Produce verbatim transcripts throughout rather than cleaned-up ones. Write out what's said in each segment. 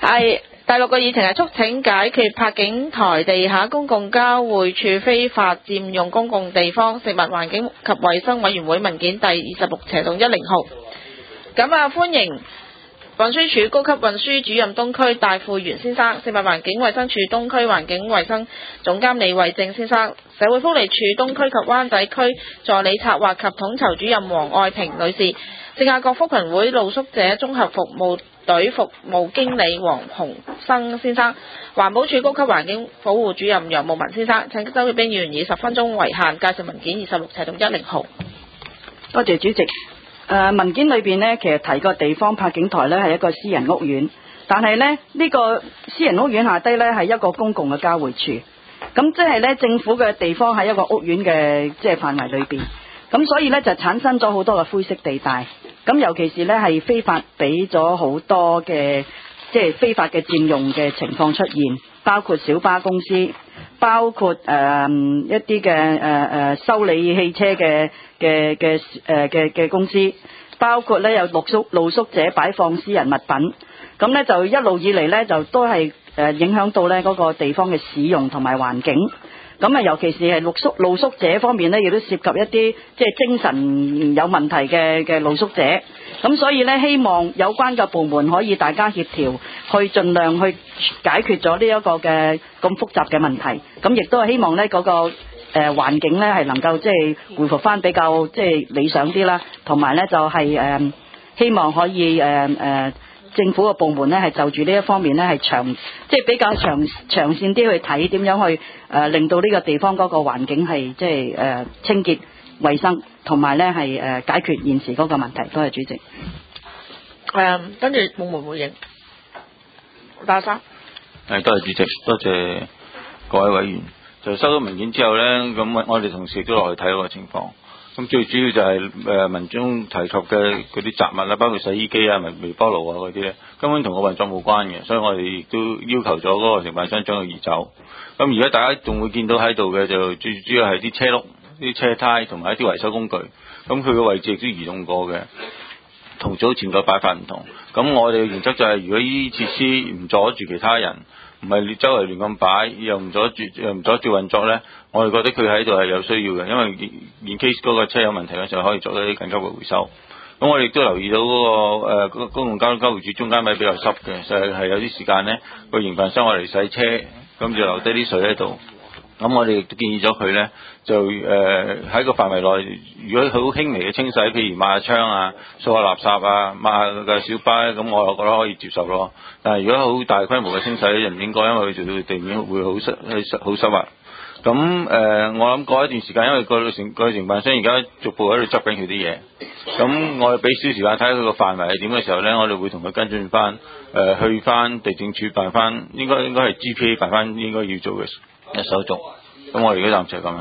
係第六個議程係促請解決柏景台地下公共交匯處非法佔用公共地方，食物環境及衛生委員會文件第二十六斜洞一零號。咁啊，歡迎運輸署高級運輸主任東區戴富元先生，食物環境衛生署東區環境衛生總監李慧正先生，社會福利署東區及灣仔區助理策劃及統籌主任黃愛萍女士，聖雅各福群會露宿者綜合服務隊服務經理黃鴻生先生，環保署高級環境保護主任楊慕文先生。請周耀斌議員以十分鐘為限介紹文件二十六斜洞一零號。 多謝主席。誒、呃、文件裏邊呢，其實提個地方柏景台呢係一個私人屋苑，但係呢，呢、呢個私人屋苑下低呢係一個公共嘅交匯處，咁即係呢，政府嘅地方喺一個屋苑嘅即係範圍裏邊，咁所以呢，就產生咗好多嘅灰色地帶，咁尤其是呢，係非法俾咗好多嘅即係非法嘅佔用嘅情況出現，包括小巴公司，包括誒、呃、一啲嘅誒誒修理汽車嘅嘅嘅誒嘅嘅公司，包括咧有露宿露宿者擺放私人物品，咁咧就一路以嚟咧就都係誒影響到咧嗰個地方嘅使用同埋環境。咁啊，尤其是係露宿露宿者方面咧，亦都涉及一啲即係精神有問題嘅嘅露宿者。咁所以咧，希望有關嘅部門可以大家協調，去盡量去解決咗呢一個嘅咁複雜嘅問題。咁亦都係希望咧嗰個誒環境咧係能夠即係恢復翻比較即係理想啲啦，同埋咧就係誒希望可以誒誒。政府嘅部門咧係就住呢一方面咧係長即係比較長長線啲去睇點樣去誒、呃、令到呢個地方嗰個環境係即係誒清潔衛生，同埋咧係誒解決現時嗰個問題。多謝主席。 誒，跟住部門回應，大生。 誒，多謝主席，多謝各位委員。就收到文件之後咧，咁我哋同事都落去睇嗰個情況。咁最主要就係誒文中提及嘅嗰啲雜物啦，包括洗衣機啊、微微波爐啊嗰啲咧，根本同個運作冇關嘅，所以我哋亦都要求咗嗰個承辦商將佢移走。咁而家大家仲會見到喺度嘅就最主要係啲車轆、啲車胎同埋一啲維修工具。咁佢嘅位置亦都移動過嘅，同早前個擺法唔同。咁我哋嘅原則就係、是，如果呢啲設施唔阻住其他人，唔係周圍亂咁擺，又唔阻住又唔阻住運作咧，我哋覺得佢喺度係有需要嘅，因為in case嗰個車有問題嘅時候可以做到啲緊急嘅回收。咁我哋亦都留意到嗰、那個誒、呃、公共交通交匯處中間位比較濕嘅，所以係有啲時間咧個營辦商我嚟洗車，咁就留低啲水喺度。咁我哋亦都建議咗佢咧，就誒喺、呃、個範圍內，如果佢好輕微嘅清洗，譬如抹下窗啊、掃下垃圾啊、抹下個小巴，咁我又覺得可以接受咯。但係如果好大規模嘅清洗，就唔應該，因為佢做到地面會好濕、好濕滑。咁誒、呃，我諗過一段時間，因為個承個承辦商而家逐步喺度執緊佢啲嘢，咁我哋俾少時間睇下佢個範圍係點嘅時候咧，我哋會同佢跟進翻，誒、呃、去翻地政處辦翻，應該應該係 G P A 辦翻應該要做嘅手續。咁我哋而家暫時係咁樣。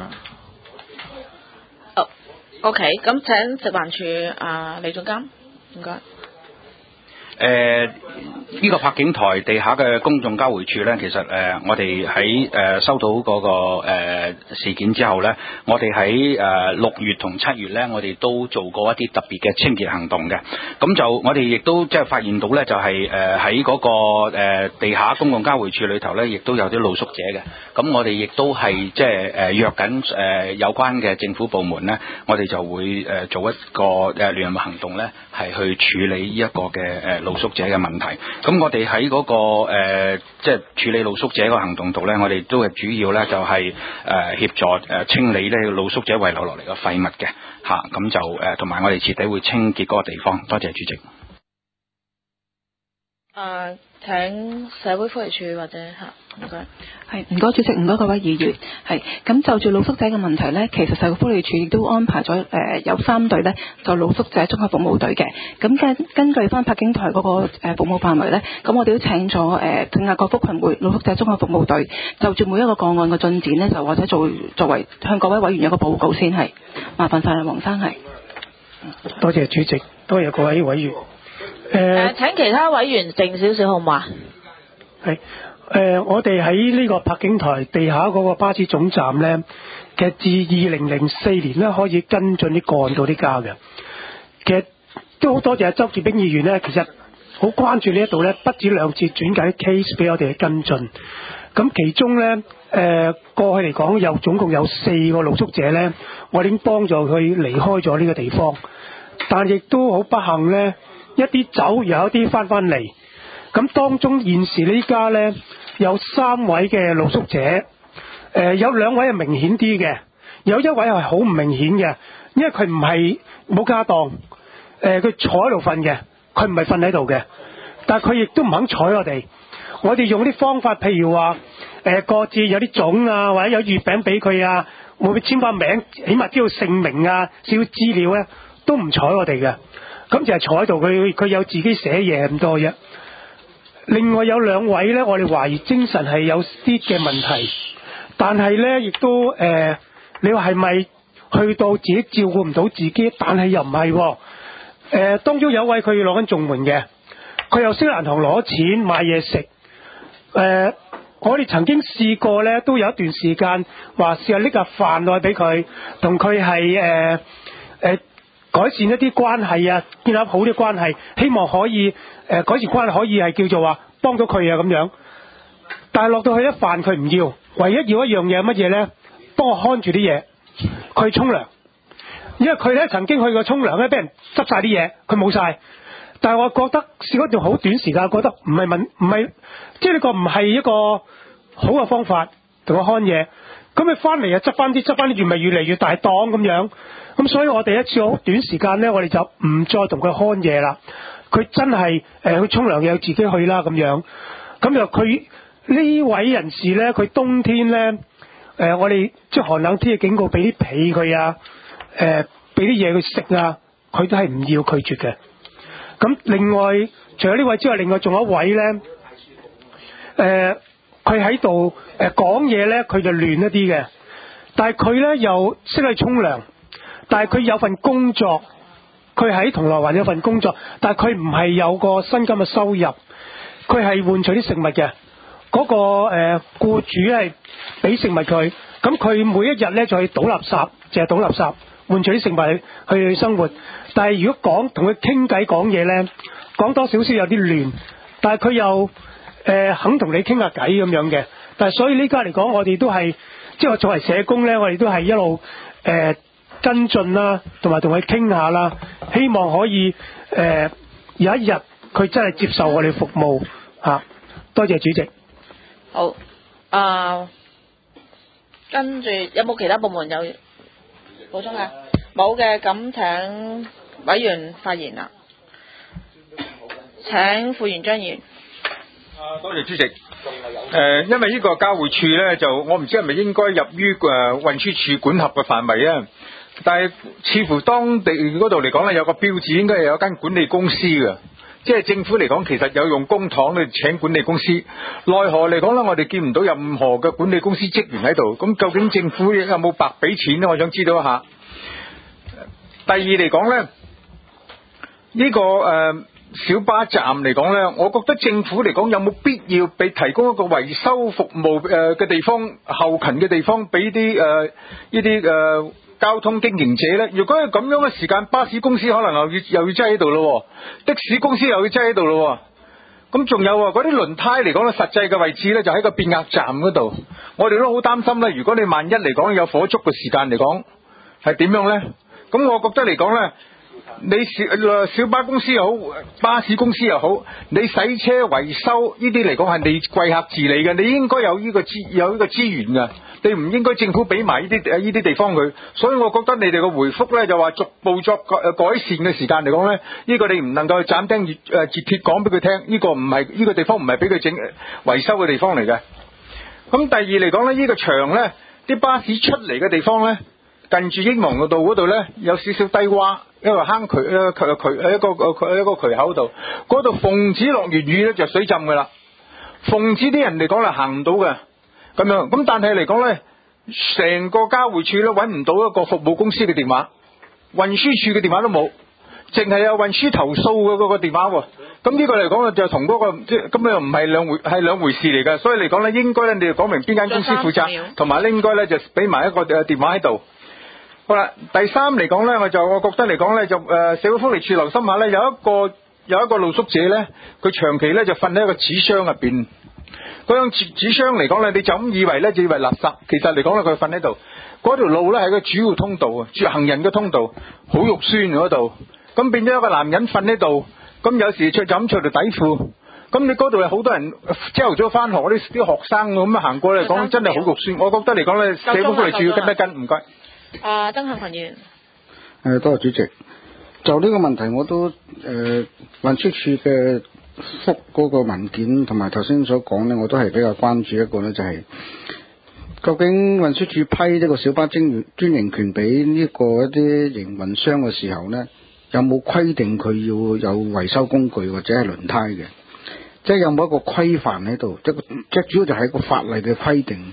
哦 ，OK，咁請食環署啊李總監，唔該。 誒、呃、呢、這個柏景台地下嘅公眾交匯處呢，其實誒、呃、我哋喺誒收到嗰、那個誒、呃、事件之後呢，我哋喺誒六月同七月呢，我哋都做過一啲特別嘅清潔行動嘅。咁就我哋亦都即係發現到呢，就係誒喺嗰個誒、呃、地下公共交匯處裏頭呢，亦都有啲露宿者嘅。咁我哋亦都係即係誒約緊誒、呃、有關嘅政府部門呢，我哋就會誒、呃、做一個誒聯合行動呢，係去處理呢一個嘅誒。呃露宿者嘅問題，咁我哋喺嗰個誒，即係處理露宿者嘅行動度咧，我哋都係主要咧就係誒協助誒清理咧露宿者遺留落嚟嘅廢物嘅嚇，咁就誒同埋我哋徹底會清潔嗰個地方。多謝主席。 誒，請社會福利署或者嚇，唔該。 係，唔該主席，唔該各位議員。係，咁就住露宿者嘅問題呢，其實社會福利署亦都安排咗誒、呃、有三隊呢，就露宿者綜合服務隊嘅。咁根根據翻柏景台嗰個誒服務範圍呢，咁我哋都請咗誒聖雅各福群會露宿者綜合服務隊，就住每一個個案嘅進展呢，就或者做作為向各位委員有個報告先係。麻煩晒黃生係。 多謝主席，多謝各位委員。誒、 呃，請其他委員靜少少好嘛？ 係。誒、呃，我哋喺呢個柏景台地下嗰個巴士總站呢，其實自二零零四年呢開始跟進啲個案到啲家嘅。其實都好多謝周傑兵議員呢。其實好關注呢一度呢，不止兩次轉介 case 俾我哋去跟進。咁其中呢，誒、呃、過去嚟講有總共有四個露宿者呢，我已經幫助佢離開咗呢個地方，但亦都好不幸呢，一啲走，有一啲翻返嚟。咁當中現時呢家呢，有三位嘅露宿者，誒、呃、有兩位係明顯啲嘅，有一位係好唔明顯嘅，因為佢唔係冇家當，誒、呃、佢坐喺度瞓嘅，佢唔係瞓喺度嘅，但係佢亦都唔肯睬我哋。我哋用啲方法，譬如話誒過節有啲粽啊，或者有月餅俾佢啊，會唔會簽翻名，起碼知道姓名啊，少少資料咧，都唔睬我哋嘅。咁就係坐喺度，佢佢有自己寫嘢咁多啫。另外有兩位咧，我哋懷疑精神係有啲嘅問題，但係咧亦都誒、呃，你話係咪去到自己照顧唔到自己？但係又唔係喎。誒，當中有一位佢攞緊綜援嘅，佢又識銀行攞錢買嘢食。誒、呃，我哋曾經試過咧，都有一段時間話試下拎下飯落去俾佢，同佢係誒誒改善一啲關係啊，建立好啲關係，希望可以誒、呃、改善關係，可以係叫做話幫到佢啊咁樣。但係落到去一飯佢唔要，唯一要一樣嘢乜嘢咧？幫我看住啲嘢，佢沖涼，因為佢咧曾經去過沖涼咧，俾人執晒啲嘢，佢冇晒。但係我覺得試過一段好短時間，覺得唔係問唔係，即係呢個唔係一個好嘅方法同佢看嘢。咁佢翻嚟啊，執翻啲執翻啲，越咪越嚟越大檔咁樣。咁所以我哋一次好短時間咧，我哋就唔再同佢看嘢啦。佢真係誒去沖涼嘅，自己去啦咁樣。咁又佢呢位人士咧，佢冬天咧誒、呃，我哋即係寒冷天嘅警告，俾啲被佢啊，誒俾啲嘢佢食啊，佢都係唔要，拒絕嘅。咁另外除咗呢位之外，另外仲有一位咧，誒佢喺度誒講嘢咧，佢就亂一啲嘅，但係佢咧又識去沖涼，但係佢有份工作，佢喺銅鑼灣有份工作，但係佢唔係有個薪金嘅收入，佢係換取啲食物嘅，嗰、那個誒、呃、僱主係俾食物佢，咁佢每一日咧就去倒垃圾，淨係倒垃圾換取啲食物去生活。但係如果講同佢傾偈講嘢咧，講多少少有啲亂，但係佢又誒、呃、肯同你傾下偈咁樣嘅。但係所以呢家嚟講，我哋都係即係我作為社工咧，我哋都係一路誒、呃、跟進啦，同埋同佢傾下啦，希望可以誒、呃、有一日佢真係接受我哋服務嚇、啊。多謝主席。 好，啊、呃，跟住有冇其他部門有補充啊？冇嘅，咁請委員發言啦。請副員張議員。 啊，多謝主席。誒、呃，因為呢個交匯處咧，就我唔知係咪應該入於誒運輸署管轄嘅範圍啊。但係似乎當地嗰度嚟講咧，有個標誌應該係有一間管理公司嘅，即係政府嚟講其實有用公帑去請管理公司。奈何嚟講咧，我哋見唔到任何嘅管理公司職員喺度。咁究竟政府有冇白俾錢咧？我想知道一下。第二嚟講咧，呢、這個誒、呃、小巴站嚟講咧，我覺得政府嚟講有冇必要俾提供一個維修服務誒嘅地方、後勤嘅地方俾啲誒呢啲誒交通經營者咧？如果係咁樣嘅時間，巴士公司可能又要又要擠喺度咯，的士公司又要擠喺度咯。咁仲有啊，嗰啲輪胎嚟講咧，實際嘅位置咧就喺個變壓站嗰度。我哋都好擔心咧，如果你萬一嚟講有火燭嘅時間嚟講，係點樣咧？咁我覺得嚟講咧，你小小巴公司又好，巴士公司又好，你洗車維修呢啲嚟講係你貴客自理嘅，你應該有呢個資有呢個資源嘅，你唔應該政府俾埋呢啲誒呢啲地方佢。所以我覺得你哋嘅回覆咧就話逐步作改善嘅時間嚟講咧，呢個你唔能夠斬釘截誒截鐵講俾佢聽，呢個唔係呢個地方唔係俾佢整維修嘅地方嚟嘅。咁第二嚟講咧，呢個場咧啲巴士出嚟嘅地方咧，近住英皇道嗰度咧，有少少低洼，一個坑渠，一個渠渠，一個一個渠口度，嗰度逢子落完雨咧就水浸噶啦。逢子啲人嚟講係行唔到嘅，咁樣咁但係嚟講咧，成個交匯處咧揾唔到一個服務公司嘅電話，運輸處嘅電話都冇，淨係有運輸投訴嘅嗰個電話喎。咁呢個嚟講就同嗰、那個即係咁又唔係兩回係兩回事嚟嘅，所以嚟講咧應該咧你哋講明邊間公司負責，同埋咧應該咧就俾埋一個誒電話喺度。好啦，第三嚟講咧，我就我覺得嚟講咧，就誒、呃、社會福利署留心下咧，有一個有一個露宿者呢，佢長期呢就瞓喺一個紙箱入邊。嗰種紙紙箱嚟講呢，你就咁以為呢，就以為垃圾，其實嚟講呢，佢瞓喺度。嗰條路呢係個主要通道啊，住行人嘅通道，好肉酸嗰度。咁變咗一個男人瞓喺度，咁有時着就咁着條底褲。咁你嗰度有好多人朝頭早翻學啲啲學生咁樣行過嚟講，真係好肉酸。我覺得嚟講呢，社會福利署要跟一跟，唔該。 啊，曾幸群議員。 誒，多謝主席。就呢個問題，我都誒、呃、運輸署嘅覆嗰個文件同埋頭先所講呢，我都係比較關注一個呢，就係、是、究竟運輸署批呢個小巴專專營權俾呢個一啲營運商嘅時候呢，有冇規定佢要有維修工具或者係輪胎嘅？即係有冇一個規範喺度？即即主要就係一個法例嘅規定。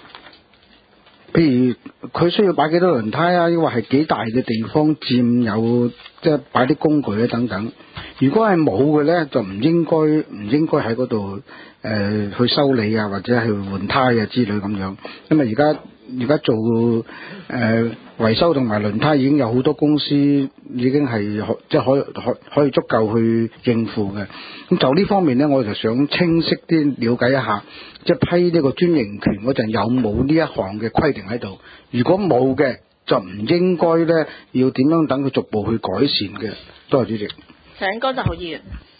譬如佢需要擺幾多輪胎啊，抑或係幾大嘅地方佔有，即係擺啲工具啊等等。如果係冇嘅呢，就唔應該唔應該喺嗰度誒去修理啊，或者係換胎啊之類咁樣。因為而家而家做誒、呃、維修同埋輪胎已經有好多公司已經係即係可以可可以足夠去應付嘅。咁就呢方面呢，我就想清晰啲了解一下。即係批呢個專營權嗰陣有冇呢一項嘅規定喺度？如果冇嘅，就唔應該咧要點樣等佢逐步去改善嘅。多謝主席。 請江澤豪議員。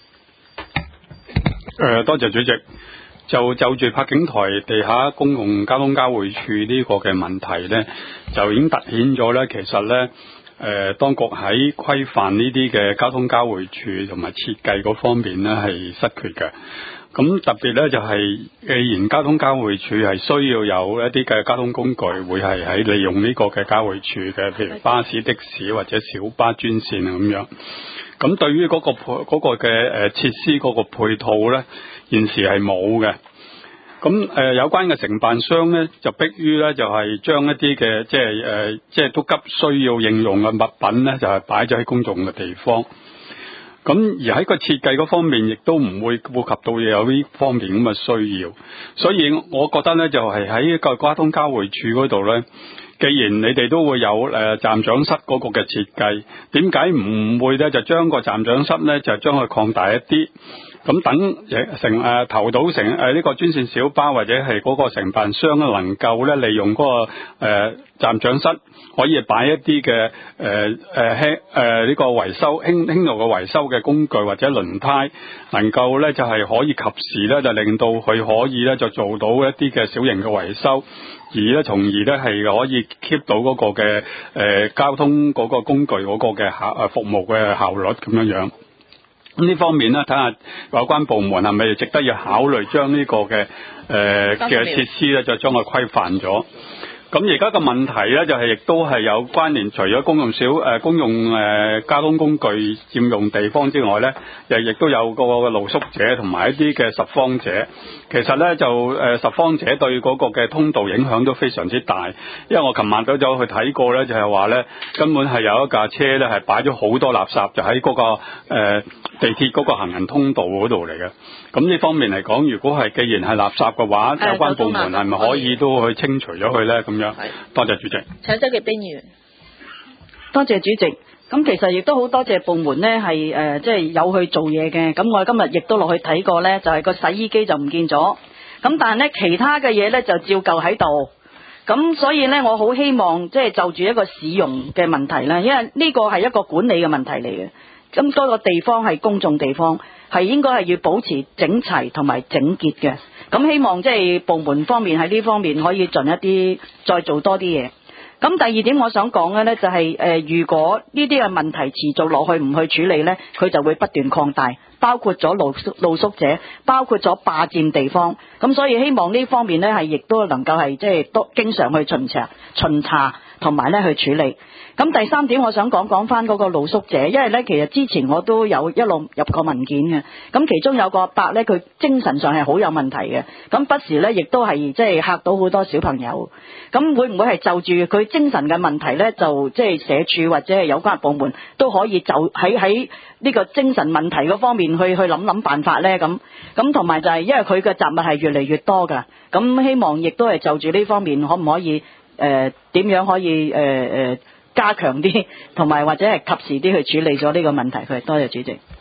誒、呃，多謝主席。就就住柏景台地下公共交通交匯處呢個嘅問題咧，就已經凸顯咗咧，其實咧誒、呃，當局喺規範呢啲嘅交通交匯處同埋設計嗰方面咧係失缺嘅。咁特別咧就係、是，既然交通交匯處係需要有一啲嘅交通工具，會係喺利用呢個嘅交匯處嘅，譬如巴士、的士或者小巴專線啊咁樣。咁對於嗰、那個配嗰、那個嘅誒設施嗰個配套咧，現時係冇嘅。咁誒、呃、有關嘅承辦商咧，就迫於咧就係、是、將一啲嘅即係誒、呃、即係都急需要應用嘅物品咧，就係擺咗喺公眾嘅地方。咁而喺個設計嗰方面，亦都唔會顧及到有呢方面咁嘅需要，所以我覺得咧就係喺個交通交匯處嗰度咧，既然你哋都會有誒、呃、站長室嗰個嘅設計，點解唔會咧就將個站長室咧就將佢擴大一啲？咁等成誒、呃、投到成誒呢、呃這個專線小巴或者係嗰個承辦商咧，能夠咧利用嗰、那個誒、呃、站長室，可以擺一啲嘅誒誒輕誒呢個維修輕輕度嘅維修嘅工具或者輪胎，能夠咧就係、是、可以及時咧就令到佢可以咧就做到一啲嘅小型嘅維修，而咧從而咧係可以 keep 到嗰個嘅誒、呃、交通嗰個工具嗰個嘅效誒服務嘅效率咁樣樣。咁呢方面咧，睇下有關部門係咪值得要考慮將呢個嘅誒嘅設施咧，就將佢規範咗。咁而家個問題咧，就係、是、亦都係有關聯，除咗公用小誒、呃、公用誒、呃、交通工具佔用地方之外咧，又亦都有個個露宿者同埋一啲嘅拾荒者。其實咧就誒、呃、拾荒者對嗰個嘅通道影響都非常之大，因為我琴晚都走去睇過咧，就係話咧根本係有一架車咧係擺咗好多垃圾，就喺嗰、那個誒、呃、地鐵嗰個行人通道嗰度嚟嘅。咁呢方面嚟講，如果係既然係垃圾嘅話，有關部門係咪可以都去清除咗佢咧？咁樣，多謝主席。 請周傑冰議員。 多謝主席。咁其實亦都好多謝部門呢係誒即係有去做嘢嘅。咁我哋今日亦都落去睇過呢，就係、是、個洗衣機就唔見咗。咁但係呢，其他嘅嘢呢就照舊喺度。咁所以呢，我好希望即係就住、是、一個使用嘅問題啦，因為呢個係一個管理嘅問題嚟嘅。咁多個地方係公眾地方，係應該係要保持整齊同埋整潔嘅。咁希望即係部門方面喺呢方面可以盡一啲，再做多啲嘢。咁第二點我想講嘅呢，就係、是、誒、呃，如果呢啲嘅問題持續落去唔去處理呢，佢就會不斷擴大，包括咗露宿露宿者，包括咗霸佔地方。咁所以希望呢方面呢，係亦都能夠係即係多經常去巡查、巡查同埋咧去處理。咁第三點我想講講翻嗰個露宿者，因為咧其實之前我都有一路入過文件嘅，咁其中有個阿伯咧，佢精神上係好有問題嘅，咁不時咧亦都係即係嚇到好多小朋友。咁會唔會係就住佢精神嘅問題咧，就即係社署或者係有關部門都可以就喺喺呢個精神問題嗰方面去去諗諗辦法咧？咁咁同埋就係因為佢嘅雜物係越嚟越多㗎，咁希望亦都係就住呢方面可唔可以誒點、呃、樣可以誒誒？呃加強啲，同埋或者係及時啲去處理咗呢個問題。佢多謝主席。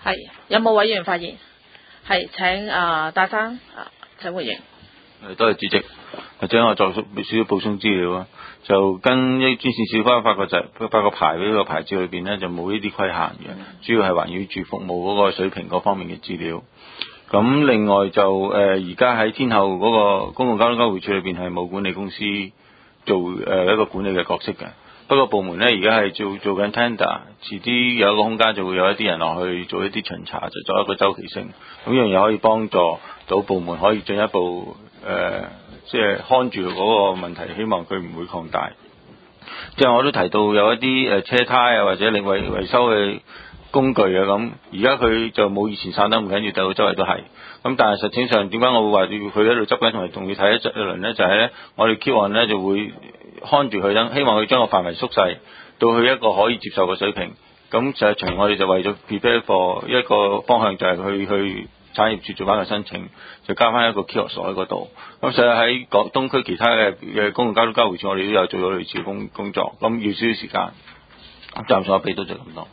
係有冇委員發言？係請啊戴生啊請回應。 誒多謝主席，或者我作少少補充資料啊。就跟一專線小巴發個就發個牌俾個牌照裏邊咧，就冇呢啲規限嘅，主要係環繞住服務嗰個水平嗰方面嘅資料。咁另外就誒而家喺天后嗰個公共交通交匯處裏邊係冇管理公司做誒、呃、一個管理嘅角色嘅。不過部門咧而家係做做緊 tender， 遲啲有一個空間就會有一啲人落去做一啲巡查，就做一個周期性。咁樣又可以幫助到部門可以進一步誒。呃即係看住嗰個問題，希望佢唔會擴大。即係我都提到有一啲誒車胎啊，或者另外維修嘅工具啊咁，而家佢就冇以前散得唔緊要，到周圍都係。咁但係實際上點解我會話要佢喺度執緊，同埋仲要睇一輪呢？就係咧，我哋 keep on 咧就會看住佢，等希望佢將個範圍縮細到去一個可以接受嘅水平。咁實際上我哋就為咗 prepare for 一個方向，就係去去。產業處做翻個申請，就加翻一個 kiosk 喺嗰度。咁所以喺廣東區其他嘅嘅公共交通交匯處，我哋都有做咗類似嘅工工作。咁要少少時間，暫時我俾到就咁多。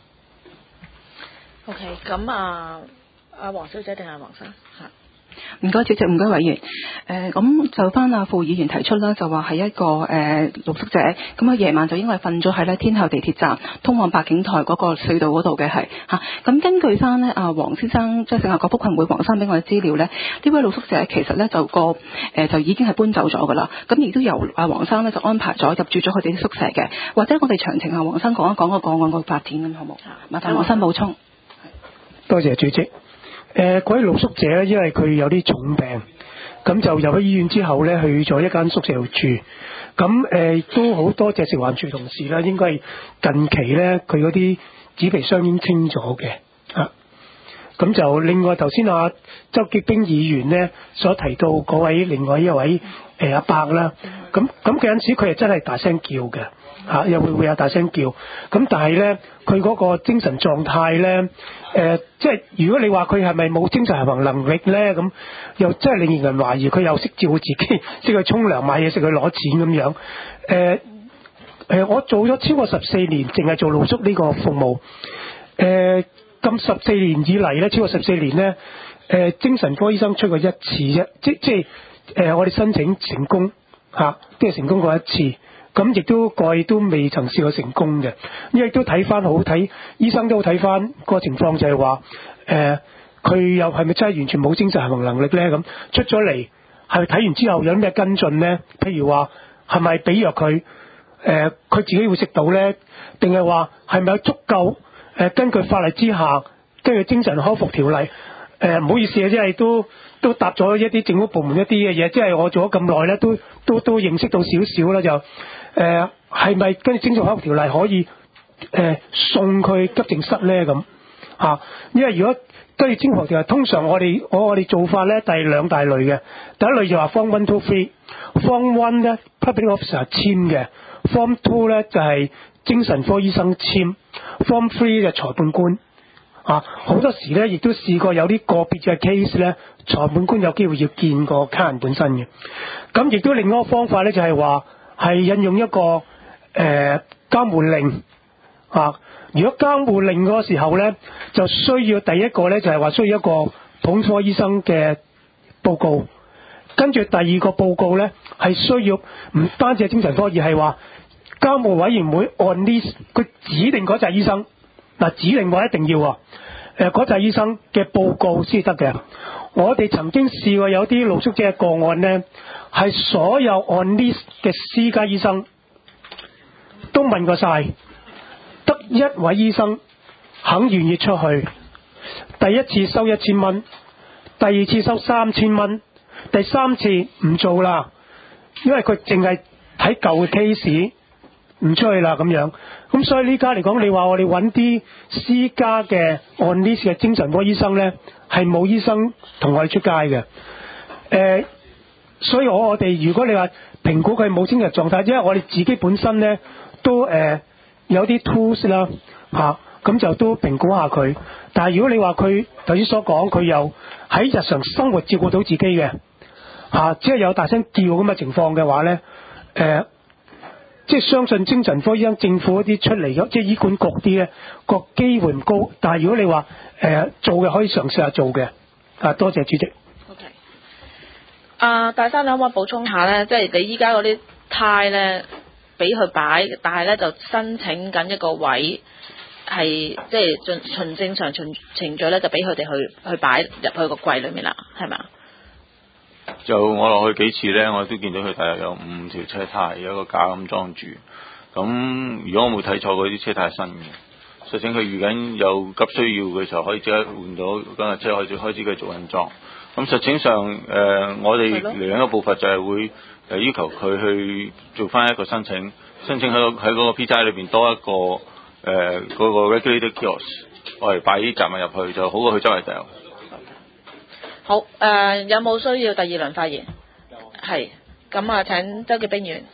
OK， 咁啊，阿黃小姐定係黃生嚇？ 唔該，主席，唔該，委員。誒、呃，咁就翻阿傅議員提出啦，就話係一個誒露宿者，咁啊夜晚就因為瞓咗喺咧天后地鐵站通往白景台嗰個隧道嗰度嘅係嚇。咁、啊、根據翻咧阿黃先生，即係聖雅各福群會黃生俾我嘅資料咧，呢位露宿者其實咧就個誒、呃、就已經係搬走咗噶啦。咁亦都由阿黃生咧就安排咗入住咗佢哋啲宿舍嘅。或者我哋詳情阿黃生講一講個個案個發展咁好冇？麻煩黃生補充。 多謝主席。誒嗰位露宿者咧，因為佢有啲重病，咁就入咗醫院之後咧，去咗一間宿舍度住。咁誒、呃、都好多謝食環署同事啦，應該係近期咧佢嗰啲紙皮箱已經清咗嘅。啊，咁就另外頭先阿周潔冰議員咧所提到嗰位另外一位誒、呃、阿伯啦，咁咁嗰陣時佢係真係大聲叫嘅。嚇、啊、又會會有大聲叫，咁但係咧佢嗰個精神狀態咧，誒、呃、即係如果你話佢係咪冇精神行為能力咧，咁又真係令人懷疑佢又識照顧自己，識去沖涼買嘢食去攞錢咁樣。誒、呃、誒、呃，我做咗超過十四年，淨係做露宿呢個服務。誒咁十四年以嚟咧，超過十四年咧，誒、呃、精神科醫生出過一次啫，即即係誒、呃、我哋申請成功嚇，即、啊、係成功過一次。咁亦都過去都未曾試過成功嘅，因為都睇翻好睇，醫生都睇翻個情況就係話，誒佢又係咪真係完全冇精神行為能力咧？咁出咗嚟係咪睇完之後有啲咩跟進咧？譬如話係咪俾藥佢？誒、呃、佢自己會食到咧？定係話係咪有足夠？誒、呃、根據法例之下，根據精神康復條例，誒、呃、唔好意思啊，即係都都答咗一啲政府部門一啲嘅嘢，即係我做咗咁耐咧，都都都認識到少少啦就。誒係咪跟住精神康復條例可以誒、呃、送佢急症室咧咁啊？因為如果跟住精神康復條例，通常我哋我我哋做法咧，第兩大類嘅，第一類就話 Form One Two Three，Form One 咧 Public Officer 簽嘅 ，Form Two 咧就係、是、精神科醫生簽 ，Form Three 就裁判官啊。好多時咧，亦都試過有啲個別嘅 case 咧，裁判官有機會要見個客人本身嘅。咁亦都另一個方法咧，就係、是、話。係引用一個誒、呃、監護令啊！如果監護令嗰個時候咧，就需要第一個咧就係、是、話需要一個普通科醫生嘅報告，跟住第二個報告咧係需要唔單止係精神科，而係話監護委員會按呢佢指定嗰隻醫生嗱、啊、指定我一定要喎誒嗰隻醫生嘅報告先得嘅。我哋曾經試過有啲露宿者嘅個案呢，係所有按 list 嘅私家醫生都問過晒，得一位醫生肯願意出去。第一次收一千蚊，第二次收三千蚊，第三次唔做啦，因為佢淨係睇舊嘅 case 唔出去啦咁樣。咁所以呢家嚟講，你話我哋揾啲私家嘅按 list 嘅精神科醫生呢，係冇醫生同我哋出街嘅。誒、呃，所以我我哋如果你話評估佢冇精神狀態，因為我哋自己本身呢都誒、呃、有啲 tools 啦嚇，咁、啊、就都評估下佢。但係如果你話佢頭先所講，佢又喺日常生活照顧到自己嘅嚇，只係有大聲叫咁嘅情況嘅話呢，誒、呃， 即係相信精神科醫生政府嗰啲出嚟嘅，即係醫管局啲咧個機會唔高。但係如果你話誒、呃、做嘅，可以嘗試下做嘅。啊，多謝主席。 OK。啊，大生你可唔可以補充下咧？即係你依家嗰啲胎咧，俾佢擺，但係咧就申請緊一個位，係即係循循正常程程序咧，就俾佢哋去去擺入去個櫃裏面啦，係咪啊？ 就我落去幾次咧，我都見到佢大約有五條車胎，有一個架咁裝住。咁如果我冇睇錯，嗰啲車胎係新嘅。實情佢預緊有急需要嘅時候，可以即刻換到嗰架車，開始開始繼續運作。咁實情上誒、呃，我哋嚟緊嘅步伐就係會誒要求佢去做翻一個申請，申請喺喺嗰個 P T I 裏邊多一個誒嗰、呃那個 regulated kiosk， 我嚟擺啲雜物入去，就好過佢周圍掉。 好誒、呃，有冇需要第二輪發言？係咁啊，請周潔冰議員。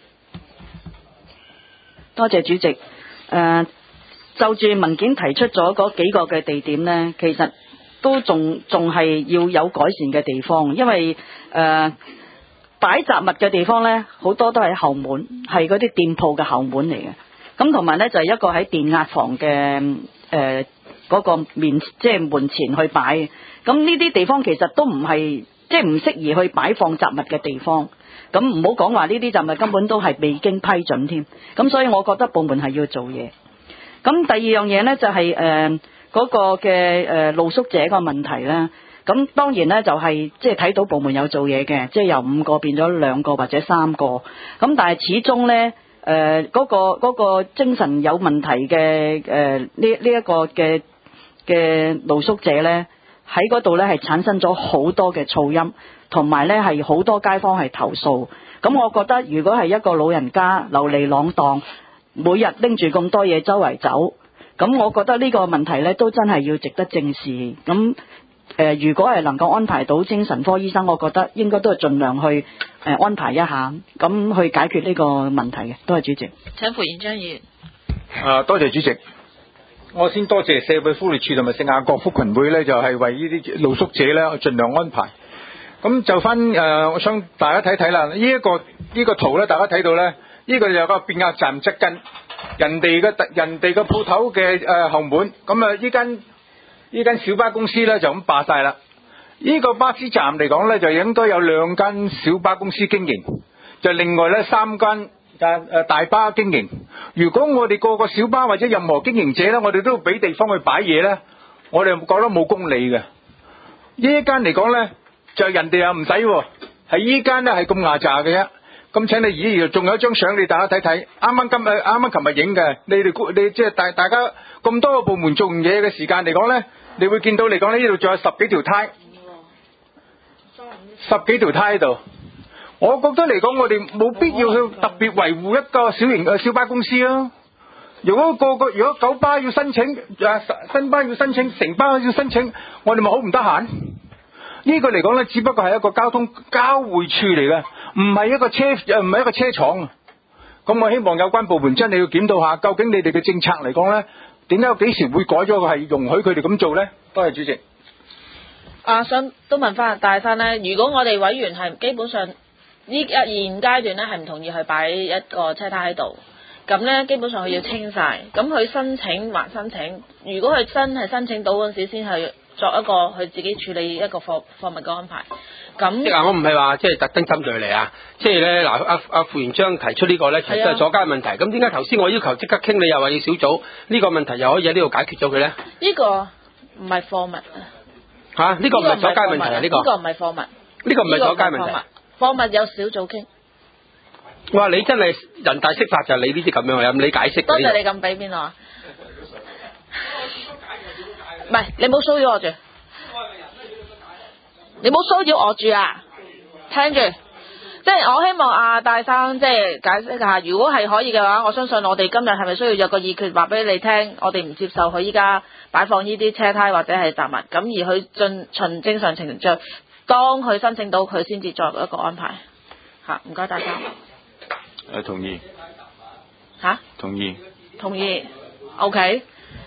多謝主席。誒、呃，就住文件提出咗嗰幾個嘅地點呢，其實都仲仲係要有改善嘅地方，因為誒、呃、擺雜物嘅地方呢，好多都係後門，係嗰啲店鋪嘅後門嚟嘅。咁同埋呢，就係、是、一個喺電壓房嘅誒嗰個面，即係門前去擺。咁呢啲地方其實都唔係即係唔適宜去擺放雜物嘅地方。咁唔好講話呢啲雜物根本都係未經批准添。咁所以我覺得部門係要做嘢。咁第二樣嘢呢，就係誒嗰個嘅誒露宿者個問題啦。咁當然呢，就係即係睇到部門有做嘢嘅，即係由五個變咗兩個或者三個。咁但係始終呢，誒嗰個嗰個精神有問題嘅誒呢呢一個嘅嘅露宿者呢，喺嗰度呢係產生咗好多嘅噪音，同埋呢係好多街坊係投訴。咁我覺得如果係一個老人家流離浪蕩，每日拎住咁多嘢周圍走，咁我覺得呢個問題呢都真係要值得正視。咁誒、呃，如果係能夠安排到精神科醫生，我覺得應該都係盡量去誒、呃、安排一下，咁去解決呢個問題嘅。多謝主席。 請傅賢章議員。 啊，多謝主席。我先多謝社會福利署同埋聖雅各福群會呢，就係、是、為呢啲露宿者呢盡量安排。咁就翻誒、呃，我想大家睇睇啦。呢、這、一個呢、這個圖呢，大家睇到呢，呢、這個就有個變壓站側跟人哋嘅人哋嘅鋪頭嘅誒後門。咁啊，呢間呢間小巴公司呢，就咁霸晒啦。呢、這個巴士站嚟講呢，就應該有兩間小巴公司經營，就另外呢三間誒大巴經營。如果我哋個個小巴或者任何經營者呢，我哋都要俾地方去擺嘢呢，我哋覺得冇公理嘅。呢一間嚟講呢，就人哋又唔使喎，係依間呢係咁牙炸嘅啫。咁請你咦，仲有一張相你大家睇睇，啱啱今日啱啱琴日影嘅，你哋你即係大大家咁多個部門做完嘢嘅時間嚟講呢，你會見到嚟講呢，呢度仲有十幾條胎，十幾條胎喺度。我覺得嚟講，我哋冇必要去特別維護一個小型嘅小巴公司啊。如果個個如果九巴要申請，啊新巴要申請，城巴要申請，我哋咪好唔得閒。呢個嚟講呢，只不過係一個交通交匯處嚟嘅，唔係一個車，唔係一個車廠。咁我希望有關部門真係要檢討下，究竟你哋嘅政策嚟講呢，點解幾時會改咗個係容許佢哋咁做呢？多謝主席。 啊，想都問翻大生呢，如果我哋委員係基本上呢一現階段呢係唔同意去擺一個車胎喺度，咁呢基本上佢要清晒，咁佢申請還申請，如果佢真係申請到嗰陣時先係作一個佢自己處理一個貨貨物嘅安排。咁即係我唔係話即係特登針對你啊，即係咧嗱阿阿傅賢章提出呢個咧，其實都係阻街問題。咁點解頭先我要求即刻傾，你又話要小組呢個問題又可以喺呢度解決咗佢咧？ 呢個唔係貨物啊！ 嚇，呢個唔係阻街問題啊！呢個呢個唔係貨物， 呢個唔係阻街問題。 貨物有小組傾。 哇！你真係人大釋法就係你呢啲咁樣，有你解釋。 多謝你咁俾邊我啊！唔係，你冇騷擾我住，你冇騷擾我住啊！聽住，即係我希望阿大生即係解釋下，如果係可以嘅話，我相信我哋今日係咪需要有個議決話俾你聽，我哋唔接受佢依家擺放呢啲車胎或者係雜物，咁而佢進循正常程序，當佢申請到佢先至作一個安排。嚇，唔該大生。誒， 同意。 嚇？ 同意。 同意。OK。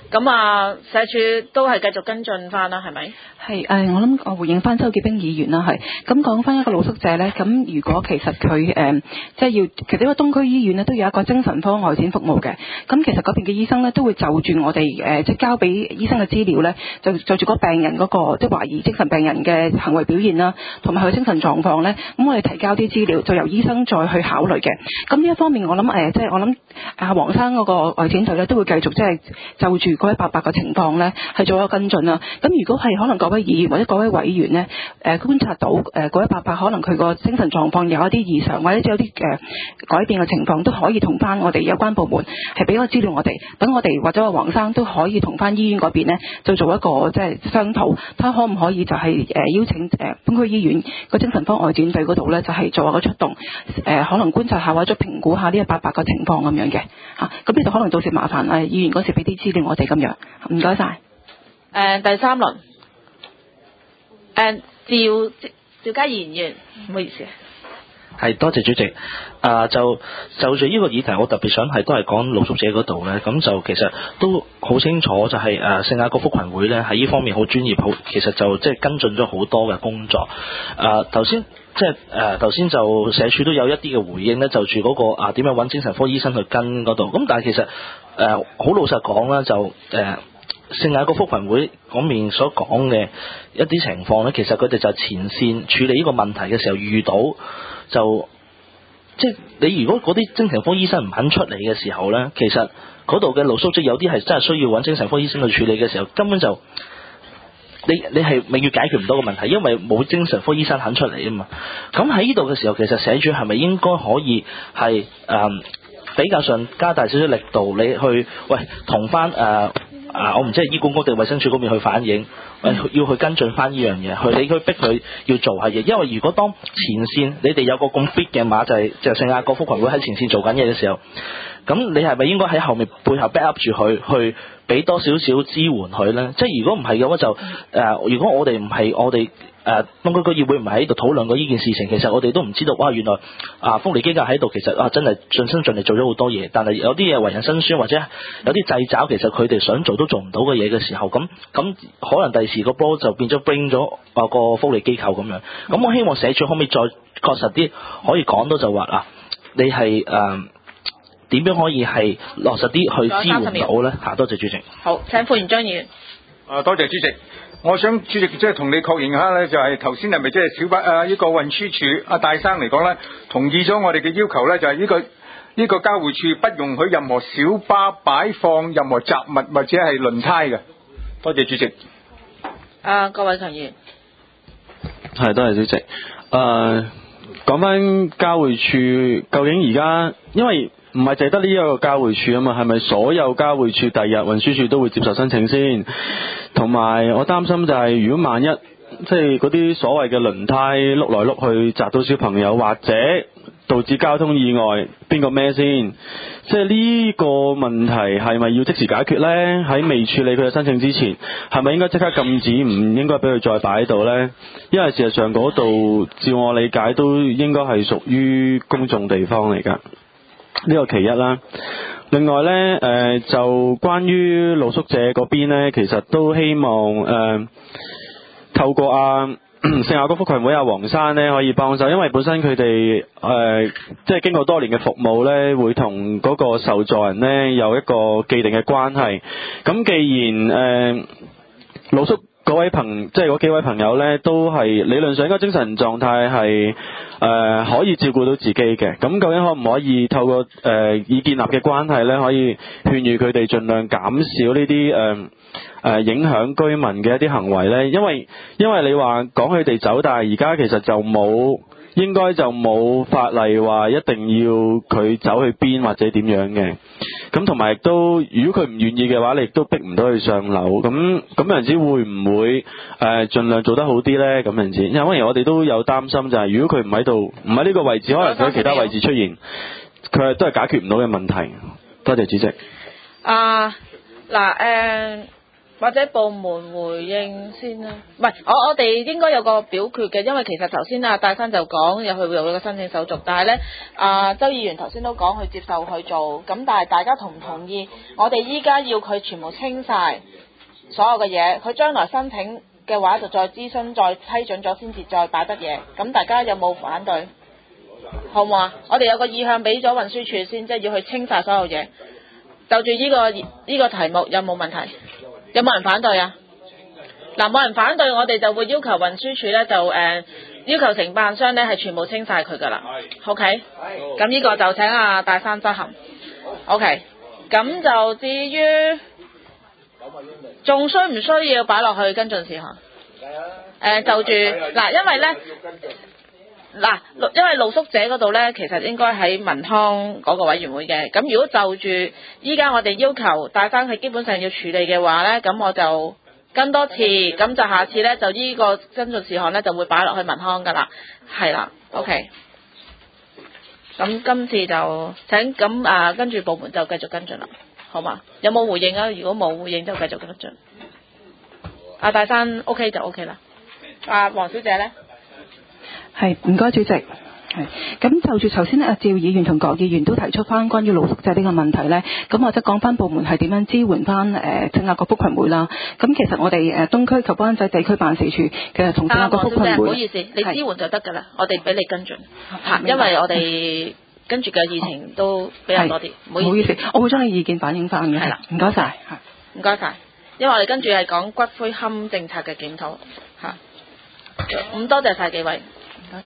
咁啊，社署都係繼續跟進翻啦，係咪？ 係誒，我諗我回應翻周潔冰議員啦，係咁講翻一個露宿者咧，咁如果其實佢誒、呃、即係要，其實呢個東區醫院咧都有一個精神科外展服務嘅，咁其實嗰邊嘅醫生咧都會就住我哋誒、呃、即係交俾醫生嘅資料咧，就就住嗰病人嗰、嗰個即係懷疑精神病人嘅行為表現啦，同埋佢精神狀況咧，咁我哋提交啲資料，就由醫生再去考慮嘅。咁呢一方面我諗誒、呃，即係我諗阿黃生嗰個外展隊咧都會繼續即係就住嗰一百八嘅情況咧係做一個跟進啦。咁如果係可能各位議員或者各位委員呢，誒、呃、觀察到誒嗰一百八可能佢個精神狀況有一啲異常，或者有啲誒、呃、改變嘅情況，都可以同翻我哋有關部門係俾個資料我哋，等我哋或者阿黃生都可以同翻醫院嗰邊呢，就做一個即係商討，睇下可唔可以就係、是、誒、呃、邀請誒東區醫院個精神科外展隊嗰度呢，就係、是、做一個出動，誒、呃、可能觀察下或者評估下呢一百八個情況咁樣嘅嚇，咁呢度可能到時麻煩誒議員嗰時俾啲資料我哋咁樣，唔該晒。誒、 呃、第三輪。誒，趙趙家賢議員，唔好意思啊。 係，多謝主席。啊、呃，就就住呢個議題，我特別想係都係講露宿者嗰度咧。咁就其實都好清楚、就是，就係誒聖雅各福群會咧喺呢方面好專業，好其實就即係跟進咗好多嘅工作。誒頭先即係誒頭先就社署都有一啲嘅回應咧，就住嗰、那個啊點樣揾精神科醫生去跟嗰度。咁但係其實誒好、呃、老實講啦，就誒。呃聖雅各福群會嗰面所講嘅一啲情況咧，其實佢哋就前線處理呢個問題嘅時候遇到，就即係你如果嗰啲精神科醫生唔肯出嚟嘅時候咧，其實嗰度嘅露宿者有啲係真係需要揾精神科醫生去處理嘅時候，根本就你你係永遠解決唔到個問題，因為冇精神科醫生肯出嚟啊嘛。咁喺呢度嘅時候，其實社署係咪應該可以係誒、呃、比較上加大少少力度，你去喂同翻誒？啊！我唔知係醫管局定衛生署嗰邊去反映，誒要去跟進翻呢樣嘢，去你去逼佢要做下嘢。因為如果當前線你哋有個咁 fit 嘅馬，就係就聖雅各福群會喺前線做緊嘢嘅時候，咁你係咪應該喺後面背後 back up 住佢，去俾多少少支援佢咧？即係如果唔係嘅話就誒、呃，如果我哋唔係我哋。誒，東區區議會唔係喺度討論過呢件事情，其實我哋都唔知道，哇！原來啊，福利機構喺度，其實啊，真係盡心盡力做咗好多嘢，但係有啲嘢為人辛酸，或者有啲掣肘，其實佢哋想做都做唔到嘅嘢嘅時候，咁咁可能第時個波就變咗 bring 咗啊個福利機構咁樣。咁我希望社署可唔可以再確實啲，可以講到就話啊，你係誒點樣可以係落實啲去支援到咧？嚇，多謝主席。 好，請副員張議員。 啊，多謝主席。我想主席即係同你確認下咧，就係頭先係咪即係小巴啊？呢個運輸署阿戴生嚟講咧，同意咗我哋嘅要求咧，就係呢個呢個交匯處不容許任何小巴擺放任何雜物或者係輪胎嘅。多謝主席。 啊，郭偉強議員。 係，多謝主席。誒、呃，講翻交匯處，究竟而家因為唔係淨係得呢一個交匯處啊嘛，係咪所有交匯處第日運輸署都會接受申請先？同埋我擔心就係、是、如果萬一即係嗰啲所謂嘅輪胎碌來碌去砸到小朋友，或者導致交通意外，邊個孭先？即係呢個問題係咪要即時解決呢？喺未處理佢嘅申請之前，係咪應該即刻禁止，唔應該俾佢再擺喺度呢？因為事實上嗰度照我理解都應該係屬於公眾地方嚟㗎。呢個其一啦。另外呢，誒、呃、就關於露宿者嗰邊呢，其實都希望誒、呃、透過啊聖雅各福群會阿黃生呢可以幫手，因為本身佢哋誒即係經過多年嘅服務呢，會同嗰個受助人呢有一個既定嘅關係。咁既然誒露宿嗰位朋即係嗰幾位朋友呢，都係理論上應該精神狀態係誒、呃、可以照顧到自己嘅，咁究竟可唔可以透過誒、呃、已建立嘅關係呢，可以勸喻佢哋盡量減少呢啲誒誒影響居民嘅一啲行為呢？因為因為你話講佢哋走，但係而家其實就冇。應該就冇法例話一定要佢走去邊或者點樣嘅，咁同埋亦都如果佢唔願意嘅話，你亦都逼唔到佢上樓，咁咁樣子會唔會誒、呃、盡量做得好啲呢？咁樣子，因為我哋都有擔心就係、是、如果佢唔喺度，唔喺呢個位置，可能佢喺其他位置出現，佢係都係解決唔到嘅問題。多謝主席。 啊嗱誒， 或者部門回應先啦，唔係我我哋應該有個表決嘅，因為其實頭先阿戴生就講有去有個申請手續，但係咧阿周議員頭先都講佢接受去做，咁但係大家同唔同意？我哋依家要佢全部清晒所有嘅嘢，佢將來申請嘅話就再諮詢、再批准咗先至再擺得嘢，咁大家有冇反對？好唔好啊？我哋有個意向俾咗運輸署先，即係要去清晒所有嘢。就住呢個呢個題目有冇問題？有冇人反對啊？嗱，冇人反對，我哋就會要求運輸署咧就誒、呃、要求承辦商咧係全部清晒佢噶啦。OK，咁呢個就請阿大山執行。OK，咁就至於仲需唔需要擺落去跟進事項？誒、呃，就住嗱，因為咧。嗱，因為露宿者嗰度呢，其實應該喺民康嗰個委員會嘅。咁如果就住依家我哋要求大生佢基本上要處理嘅話呢，咁我就跟多次，咁就下次呢，就呢個跟進事項呢，就會擺落去民康噶啦，係啦 ，OK。咁今次就請咁啊，跟住部門就繼續跟進啦，好嘛？有冇回應啊？如果冇回應就繼續跟進。阿大生 OK 就 OK 啦。阿黃小姐呢？ 係，唔該主席。係，咁就住頭先阿趙議員同郭議員都提出翻關於露宿者呢個問題呢，咁或者講翻部門係點樣支援翻誒聖雅各福群會啦。咁其實我哋誒東區及灣仔地區辦事處其實同聖雅各福群會， 唔好意思，你支援就得㗎啦，我哋俾你跟進嚇，因為我哋跟住嘅議程都比較多啲，唔好意思， 我會將你意見反映翻嘅。係啦，唔該晒， 唔該晒，因為我哋跟住係講骨灰龕政策嘅檢討嚇，咁多謝晒幾位。